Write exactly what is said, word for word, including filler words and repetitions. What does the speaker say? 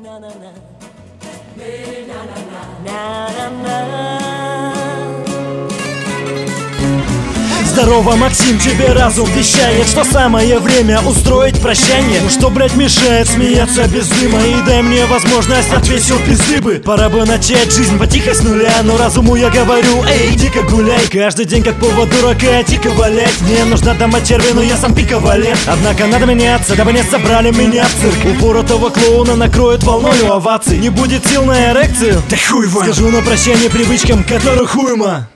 Здорово, Максим, тебе разум вещает, что самое время устроить прощание. Ну что, блять, мешает смеяться без дыма? И дай мне возможность отвесил пизды бы. Пора бы начать жизнь потихо с нуля, но разуму я говорю, эй, иди-ка гуляй. Каждый день как повод дурака, дико валять. Мне нужна дома черви, но я сам пиковалет. Однако надо меняться, дабы не собрали меня в цирк. Упоротого клоуна накроет волною оваций. Не будет сил на эрекцию? Да хуй вам. Скажу на прощание привычкам, которых уйма.